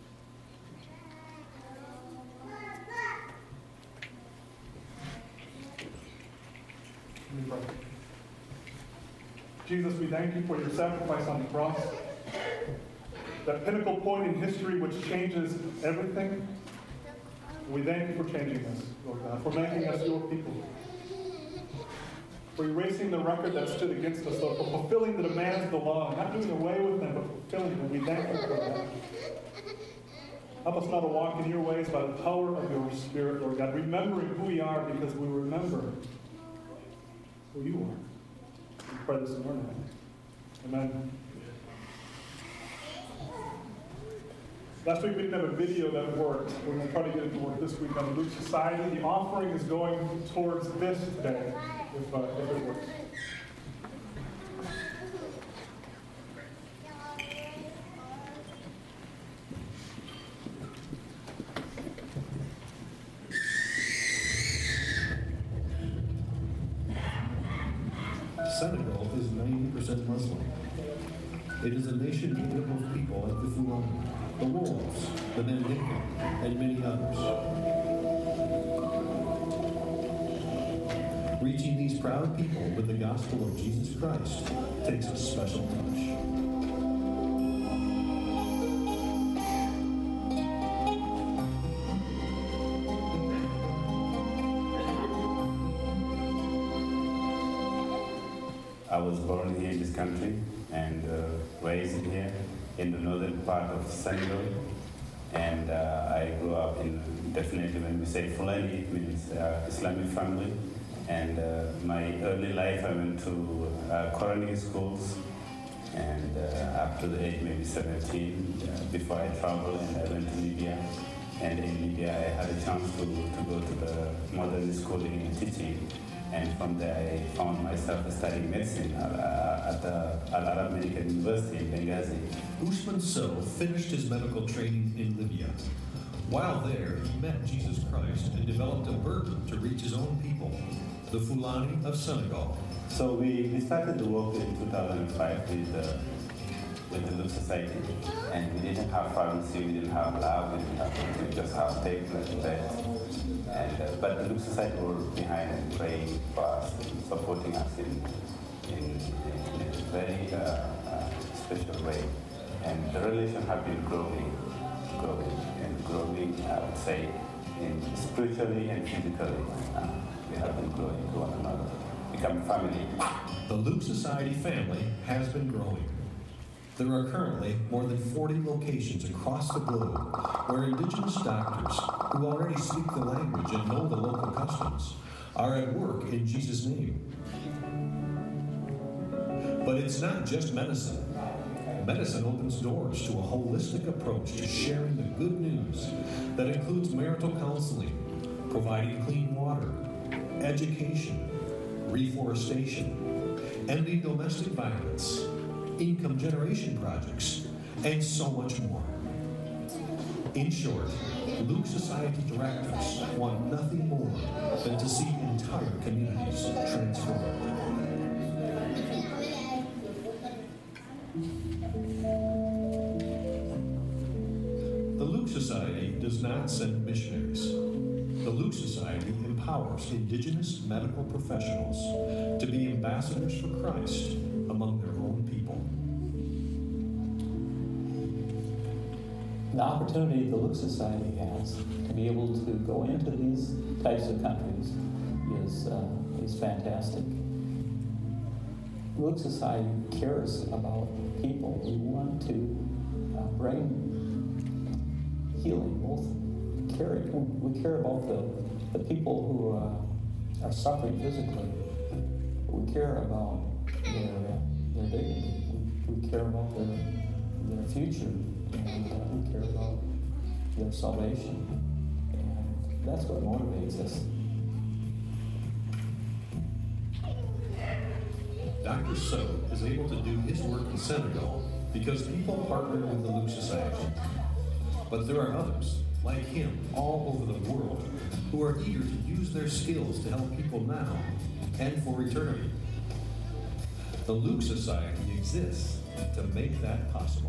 Let me pray. Jesus, we thank you for your sacrifice on the cross. That pinnacle point in history which changes everything. We thank you for changing us, Lord God, for making us your people. For erasing the record that stood against us, Lord, for fulfilling the demands of the law, not doing away with them, but fulfilling them. We thank you for that. Help us now to walk in your ways by the power of your Spirit, Lord God, remembering who we are because we remember who you are. We pray this in your name. Amen. Last week we didn't have a video that worked. We're going to try to get it to work this week on the Luke Society. The offering is going towards this today, if, uh, if it works. Senegal is ninety percent Muslim. It is a nation made up of people like the Fulani, the Wolves, the Mandinka, and many others. Reaching these proud people with the gospel of Jesus Christ takes a special touch. I was born here in this country and uh, raised here in the northern part of Senegal. And uh, I grew up in, definitely when we say Fulani, it means uh, Islamic family. And uh, my early life, I went to uh, Quranic schools. And uh, up to the age maybe seventeen, uh, before I traveled, and I went to Libya. And in Libya, I had a chance to, to go to the modern schooling and teaching. And from there, I found myself studying medicine uh, at the Al Arab Medical University in Benghazi. Usman Sow finished his medical training in Libya. While there, he met Jesus Christ and developed a burden to reach his own people, the Fulani of Senegal. So we, we started the work in two thousand five with the, with the Luke Society. And we didn't have pharmacy, we didn't have lab, we didn't have, we just have tape and beds. And, uh, but the Luke Society were behind and praying for us and supporting us in, in, in a very uh, uh, special way. And the relation have been growing, growing, and growing, I would say, in spiritually and physically. Uh, we have been growing to one another, become family. The Luke Society family has been growing. There are currently more than forty locations across the globe where indigenous doctors who already speak the language and know the local customs are at work in Jesus' name. But it's not just medicine. Medicine opens doors to a holistic approach to sharing the good news that includes marital counseling, providing clean water, education, reforestation, ending domestic violence, income generation projects, and so much more. In short, Luke Society directors want nothing more than to see entire communities transformed. The Luke Society does not send missionaries. The Luke Society empowers indigenous medical professionals to be ambassadors for Christ among their own people. The opportunity the Luke Society has to be able to go into these types of countries is, uh, is fantastic. Luke Society cares about people. We want to uh, bring healing, both care, we care about the, the people who uh, are suffering physically. We care about their, uh, their dignity. We, we care about their, their future. And uh, we care about their salvation. And that's what motivates us. Doctor Sow is able to do his work in Senegal because people partner with the Luke Society. But there are others, like him all over the world who are eager to use their skills to help people now and for eternity. The Luke Society exists to make that possible.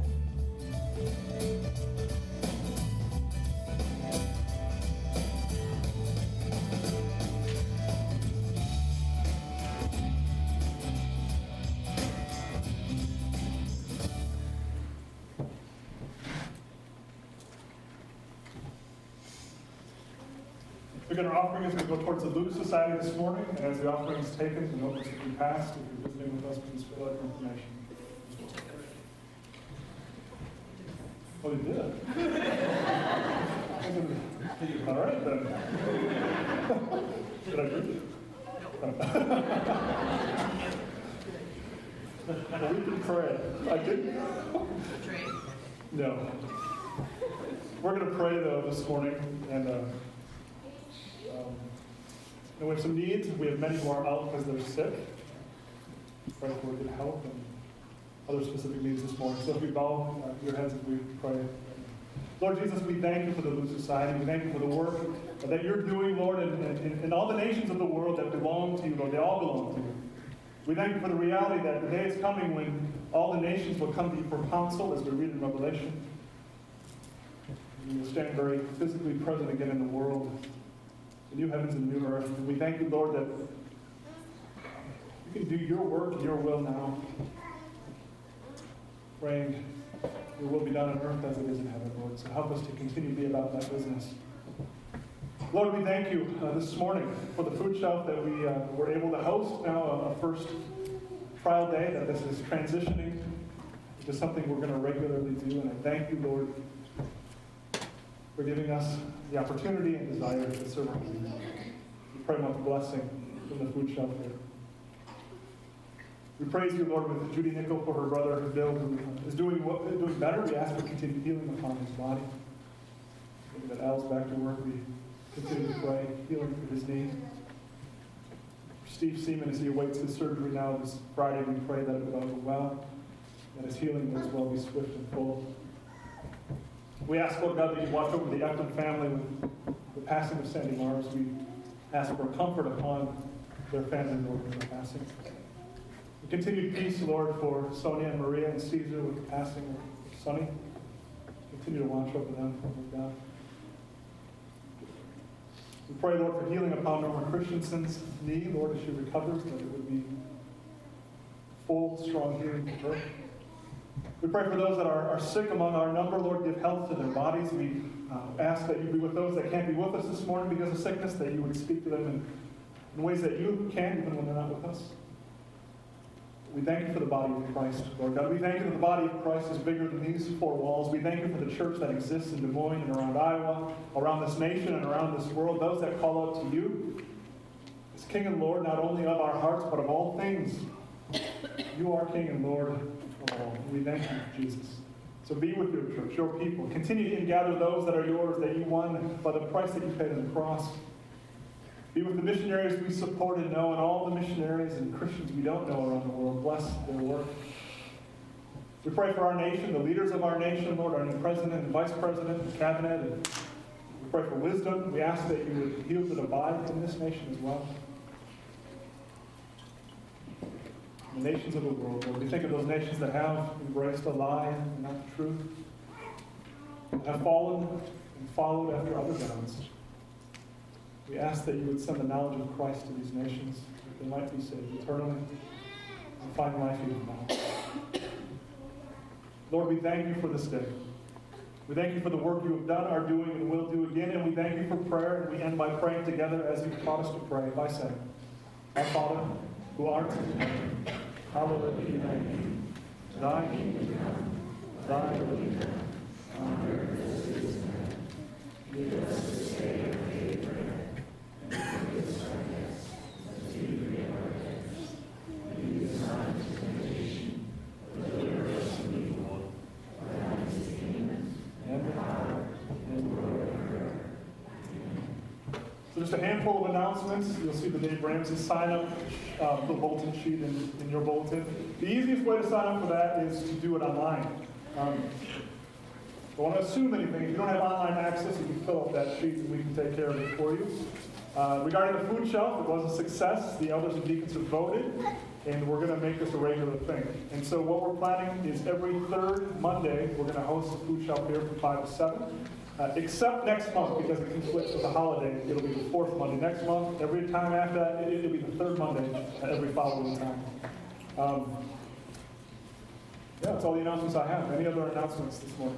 Again, our offering is going to go towards the Luke Society this morning, and as the offering is taken, the notice will be passed. If you're visiting with us, please fill out your information. Oh, you did? All right, then. Did I read it? Well, we can pray. I didn't? No. We're going to pray, though, this morning, and... Uh, Um, and we have some needs. We have many who are out because they're sick. Pray for good health and other specific needs this morning. So if we bow uh, your heads and we pray. Lord Jesus, we thank you for the Luke Society. We thank you for the work that you're doing, Lord, in, in, in all the nations of the world that belong to you, Lord. They all belong to you. We thank you for the reality that the day is coming when all the nations will come to you for counsel, as we read in Revelation. You will stand very physically present again in the world. New heavens and new earth. And we thank you, Lord, that you can do your work and your will now. Praying your will be done on earth as it is in heaven, Lord. So help us to continue to be about that business. Lord, we thank you uh, this morning for the food shelf that we uh, were able to host now, a, a first trial day, that this is transitioning to something we're going to regularly do. And I thank you, Lord, for giving us the opportunity and desire to serve our community. We pray much blessing from the food shelf here. We praise you, Lord, with Judy Nickel for her brother Bill, who is doing what, doing better. We ask for continued healing upon his body. Maybe that Al's back to work. We continue to pray healing for his knee. For Steve Seaman, as he awaits his surgery now this Friday, we pray that it will go well, that his healing as well be swift and full. We ask, Lord God, that you watch over the Ecton family with the passing of Sandy Mars. We ask for comfort upon their family, Lord, with their passing. We continue peace, Lord, for Sonia and Maria and Caesar with the passing of Sonny. Continue to watch over them, Lord God. We pray, Lord, for healing upon Norma Christensen's knee, Lord, as she recovers, that it would be full, strong healing for her. We pray for those that are, are sick among our number, Lord, give health to their bodies. We uh, ask that you be with those that can't be with us this morning because of sickness, that you would speak to them in, in ways that you can, even when they're not with us. We thank you for the body of Christ, Lord God. We thank you that the body of Christ is bigger than these four walls. We thank you for the church that exists in Des Moines and around Iowa, around this nation and around this world, those that call out to you as King and Lord, not only of our hearts, but of all things. You are King and Lord of all. We thank you, Jesus. So be with your church, your people. Continue to gather those that are yours, that you won by the price that you paid on the cross. Be with the missionaries we support and know, and all the missionaries and Christians we don't know around the world. Bless their work. We pray for our nation, the leaders of our nation, Lord, our new president and vice president and cabinet. And we pray for wisdom. We ask that you would heal the divide in this nation as well. The nations of the world, Lord. We think of those nations that have embraced a lie and not the truth, and have fallen and followed after other gods. We ask that you would send the knowledge of Christ to these nations, that they might be saved eternally and find life even now. Lord, we thank you for this day. We thank you for the work you have done, are doing, and will do again. And we thank you for prayer. And we end by praying together as you taught us to pray by saying, Our Father, who art in heaven, hallowed be thy name. Thy kingdom come, thy will be done, on earth as it is in heaven. Give us this day our daily bread, and forgive us our debts, as we forgive our debtors. And lead us not into temptation, but deliver us from evil. For thine is the kingdom, and the power, and the glory forever. Amen. So just a handful of announcements. You'll see the Dave Ramsey sign-up, uh, the bulletin sheet in, in your bulletin. The easiest way to sign up for that is to do it online. Um, don't want to assume anything. If you don't have online access, you can fill up that sheet and we can take care of it for you. Uh, regarding the food shelf, it was a success. The elders and deacons have voted, and we're going to make this a regular thing. And so what we're planning is every third Monday, we're going to host a food shelf here from five to seven. Uh, except next month, because it conflicts with the holiday. It'll be the fourth Monday next month. Every time after that, it, it'll be the third Monday uh, every following time. Um, yeah, that's all the announcements I have. Any other announcements this morning?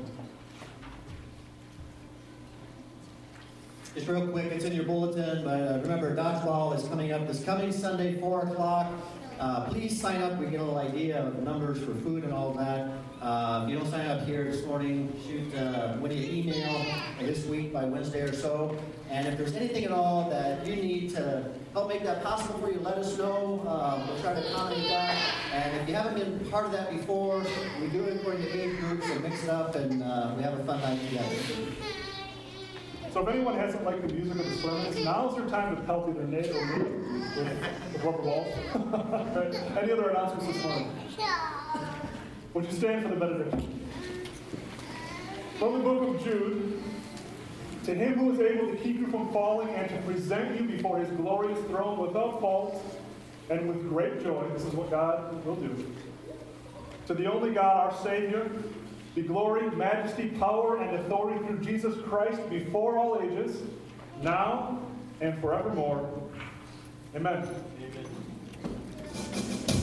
Just real quick, it's in your bulletin, but uh, remember, dodgeball is coming up this coming Sunday, four o'clock. Uh, please sign up. We get a little idea of the numbers for food and all of that. Uh, if you don't sign up here this morning, shoot uh, Winnie an email this week by Wednesday or so. And if there's anything at all that you need to help make that possible for you, let us know. Uh, we'll try to accommodate that. And if you haven't been part of that before, we do it according to age groups and mix it up, and uh, we have a fun night together. So if anyone hasn't liked the music of the sermons, now's your time to pelt either Nate or me with, with rubber balls. Okay. Any other announcements this morning? Would you stand for the benediction? From the book of Jude, to him who is able to keep you from falling and to present you before his glorious throne without fault and with great joy, this is what God will do. To the only God, our Savior, be glory, majesty, power, and authority through Jesus Christ before all ages, now and forevermore. Amen. Amen.